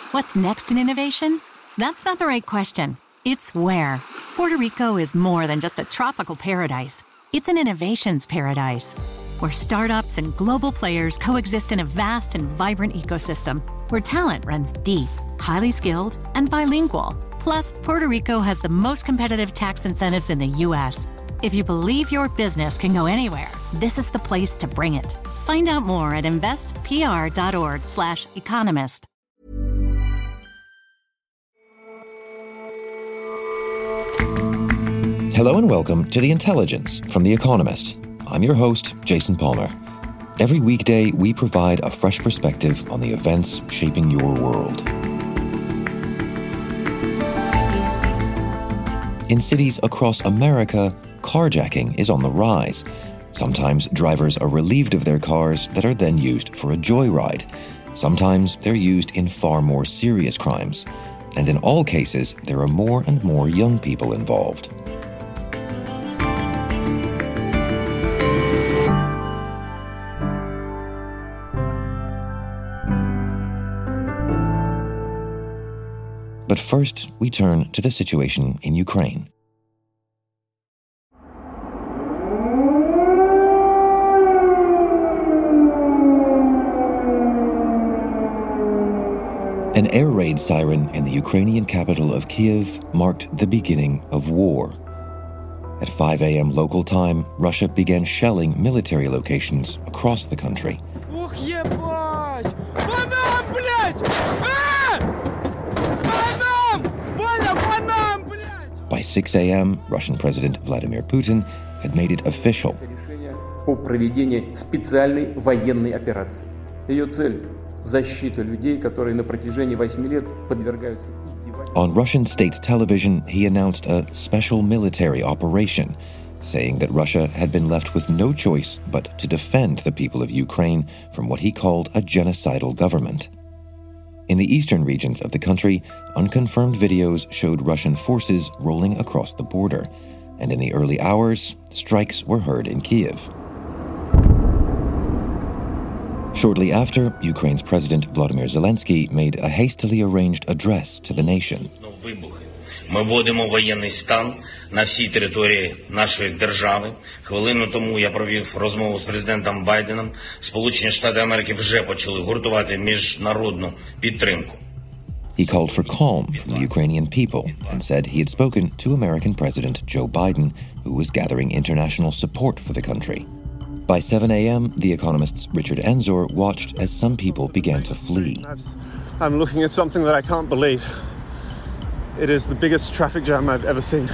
What's next in innovation? That's not the right question. It's where. Puerto Rico is more than just a tropical paradise. It's an innovations paradise, where startups and global players coexist in a vast and vibrant ecosystem, where talent runs deep, highly skilled, and bilingual. Plus, Puerto Rico has the most competitive tax incentives in the U.S. If you believe your business can go anywhere, this is the place to bring it. Find out more at investpr.org/economist. Hello and welcome to The Intelligence from The Economist. I'm your host, Jason Palmer. Every weekday, we provide a fresh perspective on the events shaping your world. In cities across America, carjacking is on the rise. Sometimes drivers are relieved of their cars that are then used for a joyride. Sometimes they're used in far more serious crimes. And in all cases, there are more and more young people involved. But first, we turn to the situation in Ukraine. An air raid siren in the Ukrainian capital of Kyiv marked the beginning of war. At 5 a.m. local time, Russia began shelling military locations across the country. By 6 a.m., Russian President Vladimir Putin had made it official. On Russian state television, he announced a special military operation, saying that Russia had been left with no choice but to defend the people of Ukraine from what he called a genocidal government. In the eastern regions of the country, unconfirmed videos showed Russian forces rolling across the border, and in the early hours, strikes were heard in Kyiv. Shortly after, Ukraine's President Volodymyr Zelensky made a hastily arranged address to the nation. Ми вводимо воєнний стан на всій території нашої держави. Хвилину тому я провів розмову з президентом Байденом. Сполучені Штати Америки вже почали гуртувати міжнародну підтримку. He called for calm from the Ukrainian people and said he had spoken to American President Joe Biden, who was gathering international support for the country. By 7 a.m., The Economist's Richard Enzor watched as some people began to flee. I'm looking at something that I can't believe. It is the biggest traffic jam I've ever seen.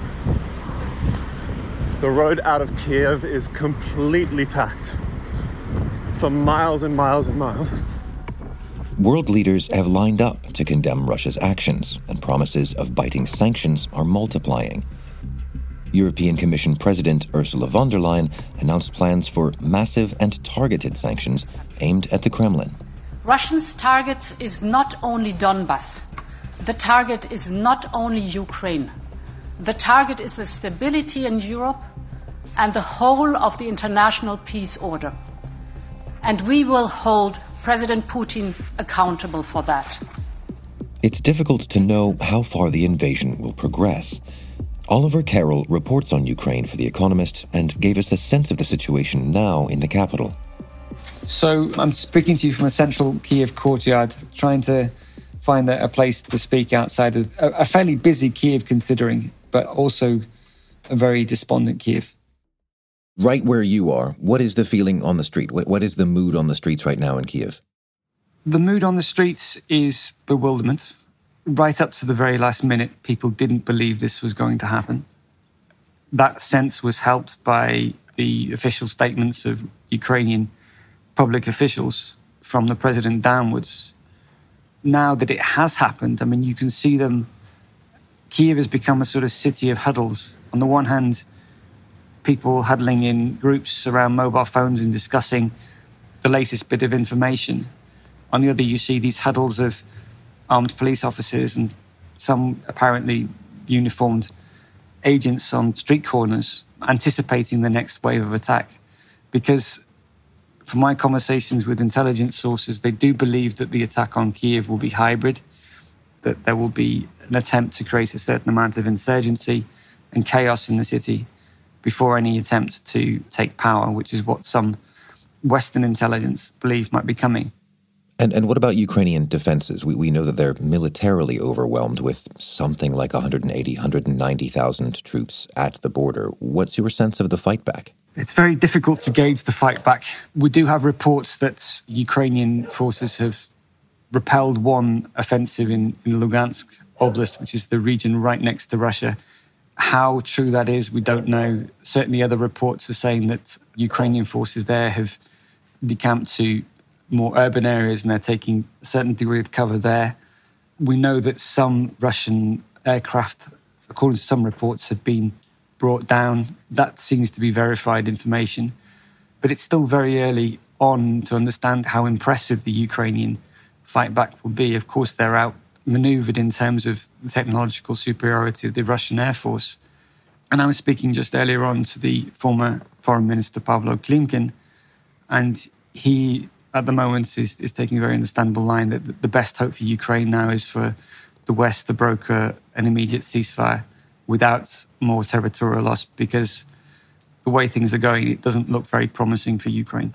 The road out of Kyiv is completely packed for miles and miles and miles. World leaders have lined up to condemn Russia's actions, and promises of biting sanctions are multiplying. European Commission President Ursula von der Leyen announced plans for massive and targeted sanctions aimed at the Kremlin. Russia's target is not only Donbas. The target is not only Ukraine. The target is the stability in Europe and the whole of the international peace order. And we will hold President Putin accountable for that. It's difficult to know how far the invasion will progress. Oliver Carroll reports on Ukraine for The Economist and gave us a sense of the situation now in the capital. So I'm speaking to you from a central Kyiv courtyard, trying to find a place to speak outside of a fairly busy Kyiv considering, but also a very despondent Kyiv. Right where you are, what is the feeling on the street? What is the mood on the streets right now in Kyiv? The mood on the streets is bewilderment. Right up to the very last minute, people didn't believe this was going to happen. That sense was helped by the official statements of Ukrainian public officials from the president downwards. Now that it has happened, I mean, you can see them. Kyiv has become a sort of city of huddles. On the one hand, people huddling in groups around mobile phones and discussing the latest bit of information. On the other, you see these huddles of armed police officers and some apparently uniformed agents on street corners anticipating the next wave of attack. Because From my conversations with intelligence sources, they do believe that the attack on Kiev will be hybrid, that there will be an attempt to create a certain amount of insurgency and chaos in the city before any attempt to take power, which is what some Western intelligence believe might be coming. And what about Ukrainian defenses? We know that they're militarily overwhelmed with something like 180, 190,000 troops at the border. What's your sense of the fight back? It's very difficult to gauge the fight back. We do have reports that Ukrainian forces have repelled one offensive in Lugansk Oblast, which is the region right next to Russia. How true that is, we don't know. Certainly other reports are saying that Ukrainian forces there have decamped to more urban areas and they're taking a certain degree of cover there. We know that some Russian aircraft, according to some reports, have been brought down. That seems to be verified information. But it's still very early on to understand how impressive the Ukrainian fight back will be. Of course, they're outmaneuvered in terms of the technological superiority of the Russian Air Force. And I was speaking just earlier on to the former Foreign Minister Pavlo Klimkin, and he at the moment is taking a very understandable line that the best hope for Ukraine now is for the West to broker an immediate ceasefire without more territorial loss, because the way things are going, it doesn't look very promising for Ukraine.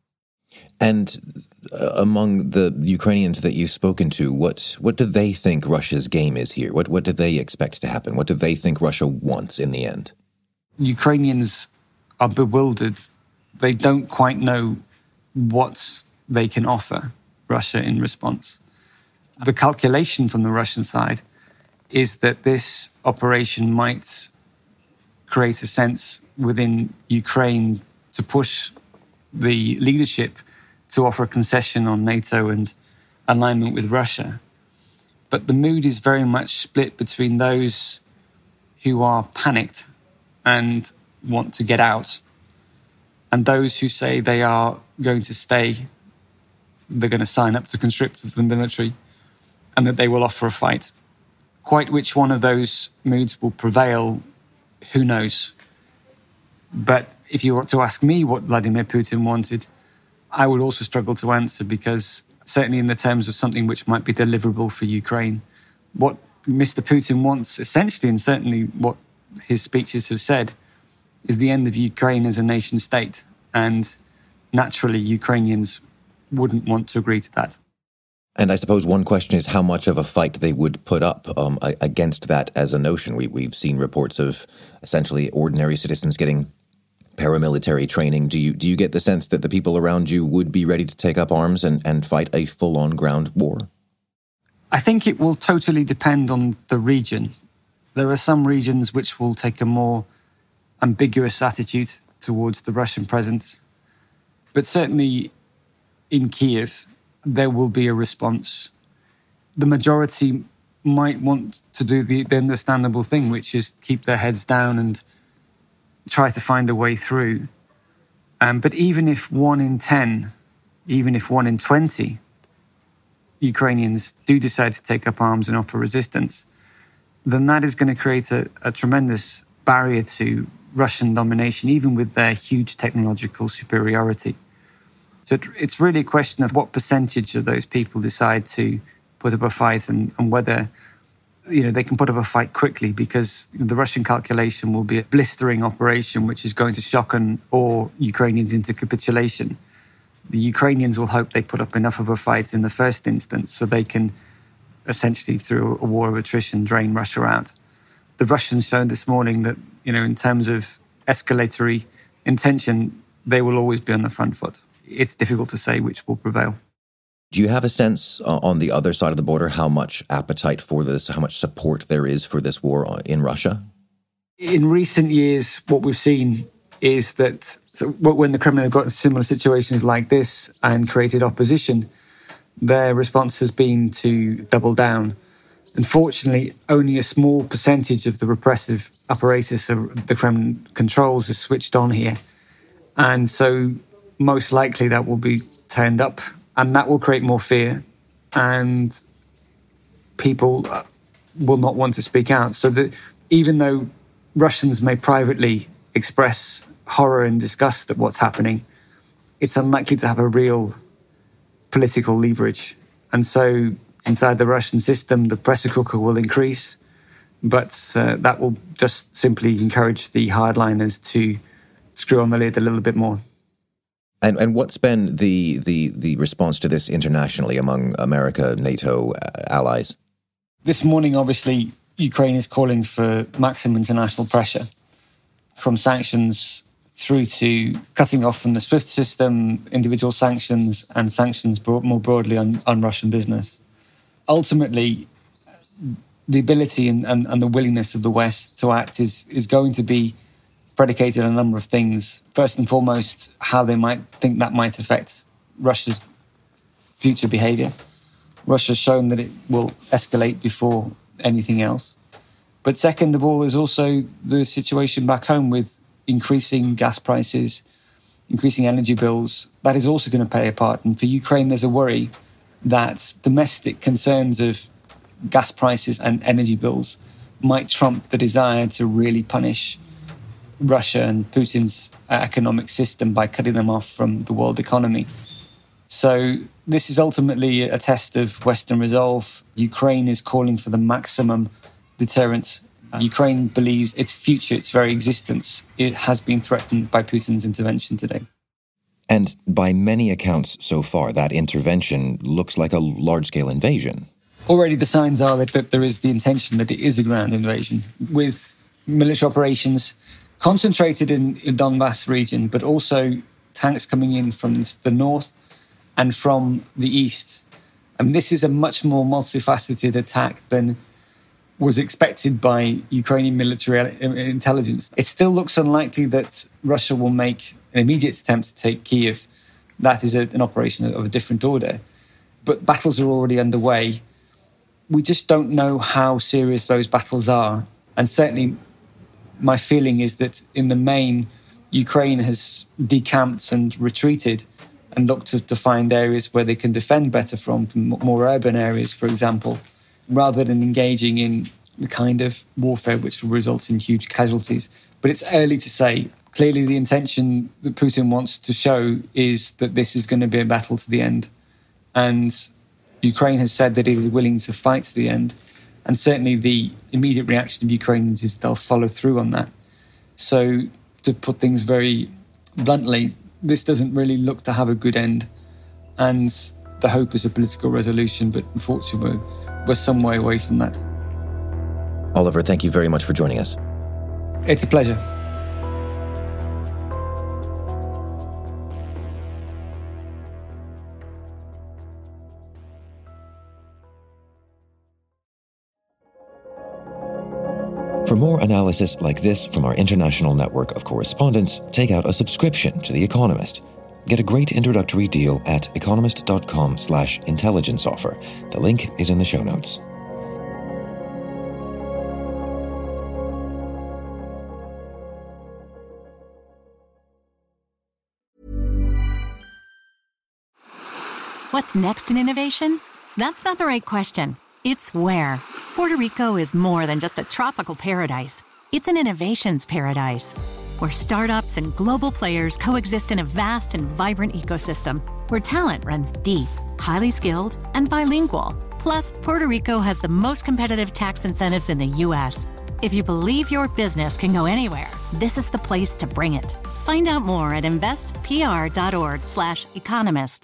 And among the Ukrainians that you've spoken to, what do they think Russia's game is here? What do they expect to happen? What do they think Russia wants in the end? Ukrainians are bewildered. They don't quite know what they can offer Russia in response. The calculation from the Russian side is that this operation might create a sense within Ukraine to push the leadership to offer a concession on NATO and alignment with Russia. But the mood is very much split between those who are panicked and want to get out and those who say they are going to stay, they're going to sign up to conscript with the military, and that they will offer a fight. Quite which one of those moods will prevail, who knows? But if you were to ask me what Vladimir Putin wanted, I would also struggle to answer, because certainly in the terms of something which might be deliverable for Ukraine, what Mr. Putin wants essentially, and certainly what his speeches have said, is the end of Ukraine as a nation state. And naturally, Ukrainians wouldn't want to agree to that. And I suppose one question is how much of a fight they would put up against that as a notion. We've seen reports of essentially ordinary citizens getting paramilitary training. Do you get the sense that the people around you would be ready to take up arms and fight a full-on ground war? I think it will totally depend on the region. There are some regions which will take a more ambiguous attitude towards the Russian presence. But certainly in Kiev, there will be a response. The majority might want to do the understandable thing, which is keep their heads down and try to find a way through. But even if 1 in 10, even if 1 in 20 Ukrainians do decide to take up arms and offer resistance, then that is going to create a tremendous barrier to Russian domination, even with their huge technological superiority. So it's really a question of what percentage of those people decide to put up a fight and whether they can put up a fight quickly, because the Russian calculation will be a blistering operation which is going to shock and awe Ukrainians into capitulation. The Ukrainians will hope they put up enough of a fight in the first instance so they can essentially, through a war of attrition, drain Russia out. The Russians showed this morning that, in terms of escalatory intention, they will always be on the front foot. It's difficult to say which will prevail. Do you have a sense on the other side of the border how much appetite for this, how much support there is for this war in Russia? In recent years, what we've seen is that when the Kremlin have got similar situations like this and created opposition, their response has been to double down. Unfortunately, only a small percentage of the repressive apparatus of the Kremlin controls is switched on here. And so most likely that will be turned up, and that will create more fear, and people will not want to speak out. So that even though Russians may privately express horror and disgust at what's happening, it's unlikely to have a real political leverage. And so inside the Russian system, the pressure cooker will increase, but that will just simply encourage the hardliners to screw on the lid a little bit more. And what's been the response to this internationally among America, NATO, allies? This morning, obviously, Ukraine is calling for maximum international pressure, from sanctions through to cutting off from the SWIFT system, individual sanctions, and sanctions more broadly on Russian business. Ultimately, the ability and the willingness of the West to act is going to be predicated on a number of things. First and foremost, how they might think that might affect Russia's future behaviour. Russia's shown that it will escalate before anything else. But second of all is also the situation back home with increasing gas prices, increasing energy bills. That is also going to play a part. And for Ukraine, there's a worry that domestic concerns of gas prices and energy bills might trump the desire to really punish Russia and Putin's economic system by cutting them off from the world economy. So this is ultimately a test of Western resolve. Ukraine is calling for the maximum deterrent. Ukraine believes its future, its very existence, it has been threatened by Putin's intervention today. And by many accounts so far, that intervention looks like a large-scale invasion. Already the signs are that there is the intention that it is a ground invasion, with military operations concentrated in the Donbass region, but also tanks coming in from the north and from the east. And this is a much more multifaceted attack than was expected by Ukrainian military intelligence. It still looks unlikely that Russia will make an immediate attempt to take Kyiv. That is an operation of a different order. But battles are already underway. We just don't know how serious those battles are. And certainly my feeling is that in the main, Ukraine has decamped and retreated and looked to find areas where they can defend better from more urban areas, for example, rather than engaging in the kind of warfare which will result in huge casualties. But it's early to say. Clearly, the intention that Putin wants to show is that this is going to be a battle to the end. And Ukraine has said that it is willing to fight to the end. And certainly the immediate reaction of Ukrainians is they'll follow through on that. So to put things very bluntly, this doesn't really look to have a good end. And the hope is a political resolution, but unfortunately we're some way away from that. Oliver, thank you very much for joining us. It's a pleasure. For more analysis like this from our international network of correspondents, take out a subscription to The Economist. Get a great introductory deal at economist.com/intelligence offer. The link is in the show notes. What's next in innovation? That's not the right question. It's where. Puerto Rico is more than just a tropical paradise. It's an innovations paradise, where startups and global players coexist in a vast and vibrant ecosystem, where talent runs deep, highly skilled, and bilingual. Plus, Puerto Rico has the most competitive tax incentives in the U.S. If you believe your business can go anywhere, this is the place to bring it. Find out more at investpr.org/economist.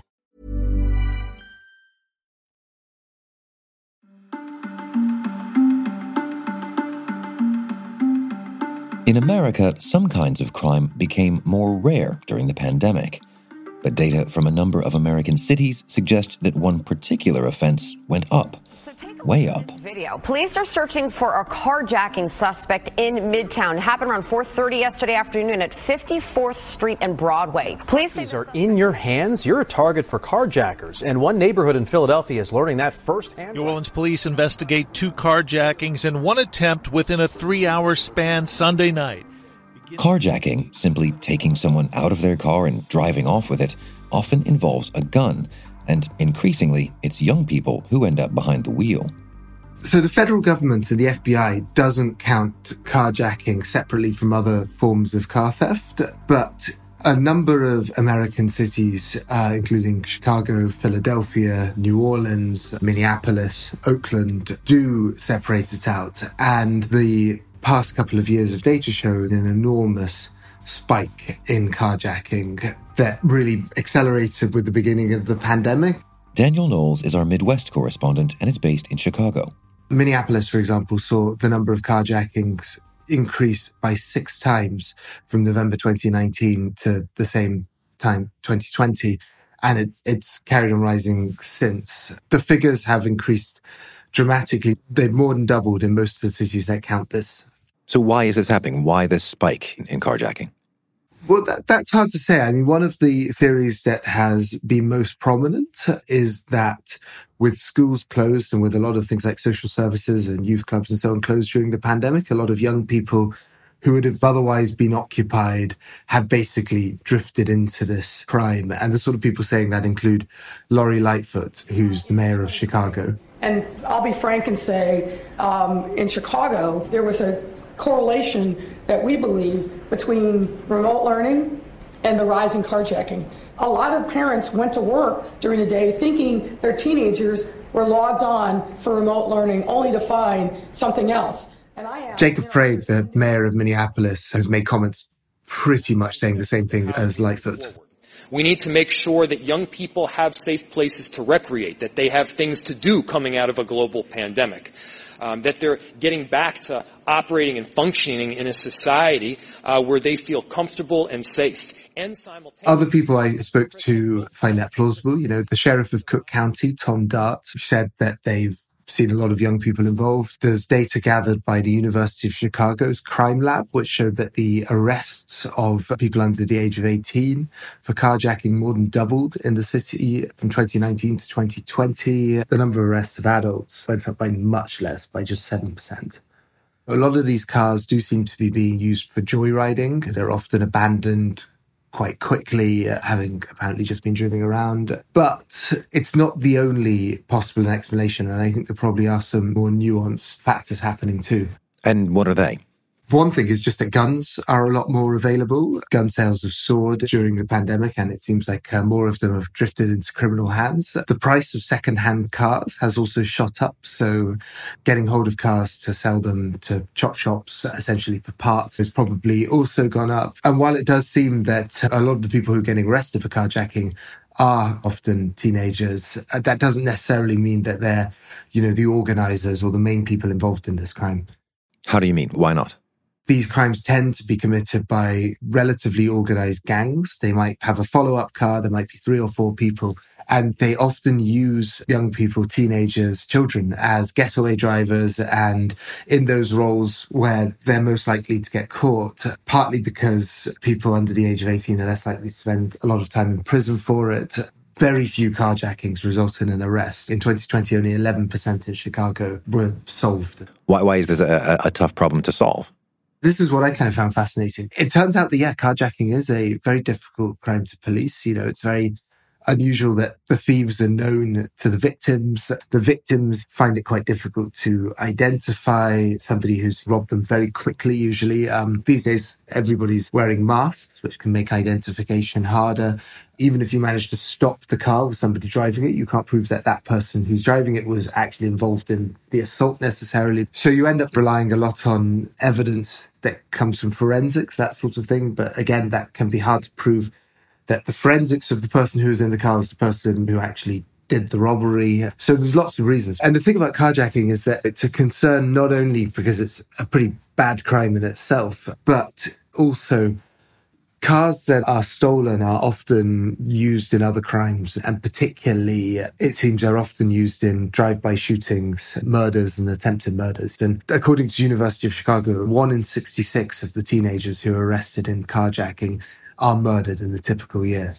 In America, some kinds of crime became more rare during the pandemic. But data from a number of American cities suggest that one particular offense went up. Way up. Video. Police are searching for a carjacking suspect in Midtown. It happened around 4:30 yesterday afternoon at 54th Street and Broadway. Police say these are in your hands. You're a target for carjackers, and one neighborhood in Philadelphia is learning that firsthand. New Orleans police investigate 2 carjackings and one attempt within a 3-hour span Sunday night. Carjacking, simply taking someone out of their car and driving off with it, often involves a gun. And increasingly, it's young people who end up behind the wheel. So the federal government and the FBI doesn't count carjacking separately from other forms of car theft, but A number of American cities, including Chicago, Philadelphia, New Orleans, Minneapolis, Oakland, do separate it out. And the past couple of years of data show an enormous spike in carjacking that really accelerated with the beginning of the pandemic. Daniel Knowles is our Midwest correspondent and is based in Chicago. Minneapolis, for example, saw the number of carjackings increase by 6 times from November 2019 to the same time, 2020. And it's carried on rising since. The figures have increased dramatically. They've more than doubled in most of the cities that count this. So why is this happening? Why this spike in carjacking? Well, that's hard to say. I mean, one of the theories that has been most prominent is that with schools closed and with a lot of things like social services and youth clubs and so on closed during the pandemic, a lot of young people who would have otherwise been occupied have basically drifted into this crime. And the sort of people saying that include Lori Lightfoot, who's the mayor of Chicago. And I'll be frank and say, in Chicago, there was a correlation that we believe between remote learning and the rise in carjacking. A lot of parents went to work during the day thinking their teenagers were logged on for remote learning, only to find something else. Jacob Frade, the mayor of Minneapolis, has made comments pretty much saying the same thing as Lightfoot. We need to make sure that young people have safe places to recreate, that they have things to do coming out of a global pandemic, that they're getting back to operating and functioning in a society where they feel comfortable and safe. And other people I spoke to find that plausible. You know, the sheriff of Cook County, Tom Dart, said that they've seen a lot of young people involved. There's data gathered by the University of Chicago's crime lab, which showed that the arrests of people under the age of 18 for carjacking more than doubled in the city from 2019 to 2020. The number of arrests of adults went up by much less, by just 7%. A lot of these cars do seem to be being used for joyriding. They're often abandoned quite quickly, having apparently just been driving around. But it's not the only possible explanation, and I think there probably are some more nuanced factors happening too. And what are they? One thing is just that guns are a lot more available. Gun sales have soared during the pandemic, and it seems like more of them have drifted into criminal hands. The price of second-hand cars has also shot up, so getting hold of cars to sell them to chop shops, essentially for parts, has probably also gone up. And while it does seem that a lot of the people who are getting arrested for carjacking are often teenagers, that doesn't necessarily mean that they're, the organizers or the main people involved in this crime. How do you mean? Why not? These crimes tend to be committed by relatively organized gangs. They might have a follow-up car. There might be 3 or 4 people. And they often use young people, teenagers, children as getaway drivers and in those roles where they're most likely to get caught, partly because people under the age of 18 are less likely to spend a lot of time in prison for it. Very few carjackings result in an arrest. In 2020, only 11% in Chicago were solved. Why is this a tough problem to solve? This is what I kind of found fascinating. It turns out that, carjacking is a very difficult crime to police. It's very unusual that the thieves are known to the victims. The victims find it quite difficult to identify somebody who's robbed them very quickly, usually. These days, everybody's wearing masks, which can make identification harder. Even if you manage to stop the car with somebody driving it, you can't prove that that person who's driving it was actually involved in the assault necessarily. So you end up relying a lot on evidence that comes from forensics, that sort of thing. But again, that can be hard to prove that the forensics of the person who was in the car was the person who actually did the robbery. So there's lots of reasons. And the thing about carjacking is that it's a concern not only because it's a pretty bad crime in itself, but also cars that are stolen are often used in other crimes, and particularly, it seems, are often used in drive-by shootings, murders and attempted murders. And according to the University of Chicago, 1 in 66 of the teenagers who are arrested in carjacking are murdered in the typical year.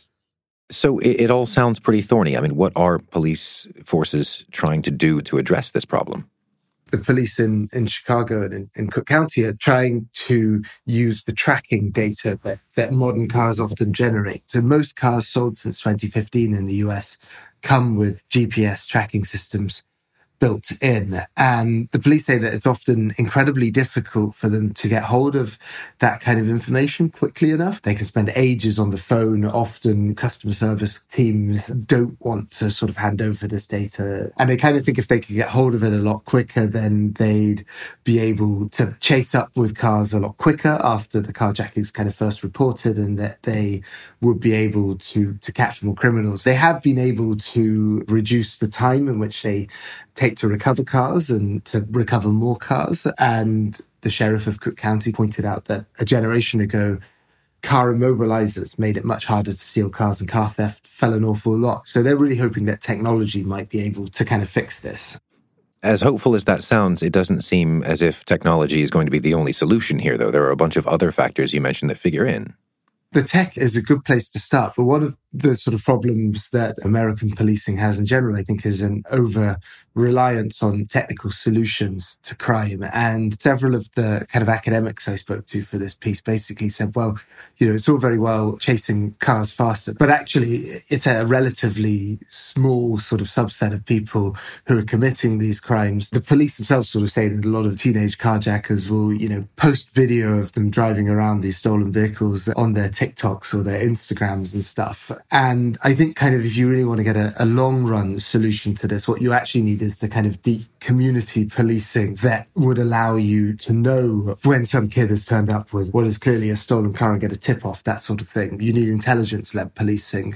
So it all sounds pretty thorny. I mean, what are police forces trying to do to address this problem? The police in Chicago and in Cook County are trying to use the tracking data that modern cars often generate. So most cars sold since 2015 in the US come with GPS tracking systems built in. And the police say that it's often incredibly difficult for them to get hold of that kind of information quickly enough. They can spend ages on the phone. Often customer service teams don't want to sort of hand over this data. And they kind of think if they could get hold of it a lot quicker, then they'd be able to chase up with cars a lot quicker after the carjacking's kind of first reported, and that they would be able to catch more criminals. They have been able to reduce the time in which they take to recover cars and to recover more cars. And the sheriff of Cook County pointed out that a generation ago, car immobilizers made it much harder to steal cars, and car theft fell an awful lot. So they're really hoping that technology might be able to kind of fix this. As hopeful as that sounds, it doesn't seem as if technology is going to be the only solution here, though. There are a bunch of other factors you mentioned that figure in. The tech is a good place to start, but one of the sort of problems that American policing has in general, I think, is an over-reliance on technical solutions to crime. And several of the kind of academics I spoke to for this piece basically said, well, you know, it's all very well chasing cars faster, but actually it's a relatively small sort of subset of people who are committing these crimes. The police themselves sort of say that a lot of teenage carjackers will, you know, post video of them driving around these stolen vehicles on their TikToks or their Instagrams and stuff. And I think kind of if you really want to get a long run solution to this, what you actually need is the kind of deep community policing that would allow you to know when some kid has turned up with what is clearly a stolen car and get a tip off, that sort of thing. You need intelligence-led policing.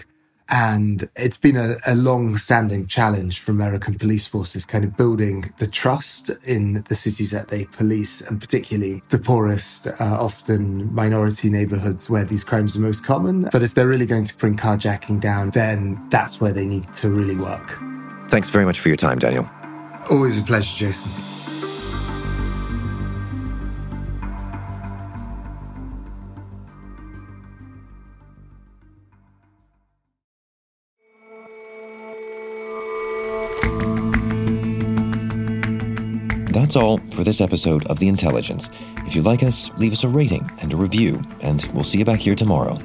And it's been a long-standing challenge for American police forces, kind of building the trust in the cities that they police, and particularly the poorest, often minority neighborhoods where these crimes are most common. But if they're really going to bring carjacking down, then that's where they need to really work. Thanks very much for your time, Daniel. Always a pleasure, Jason. That's all for this episode of The Intelligence. If you like us, leave us a rating and a review, and we'll see you back here tomorrow.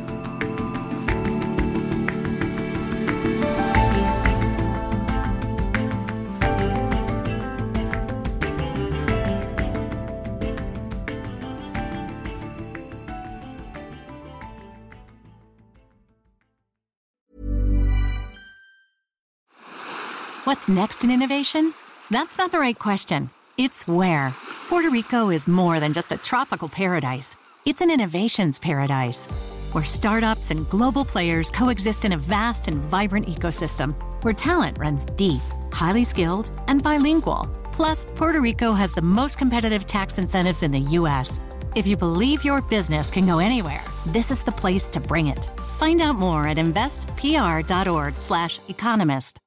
What's next in innovation? That's not the right question. It's where. Puerto Rico is more than just a tropical paradise. It's an innovations paradise, where startups and global players coexist in a vast and vibrant ecosystem, where talent runs deep, highly skilled, and bilingual. Plus, Puerto Rico has the most competitive tax incentives in the U.S. If you believe your business can go anywhere, this is the place to bring it. Find out more at investpr.org/economist.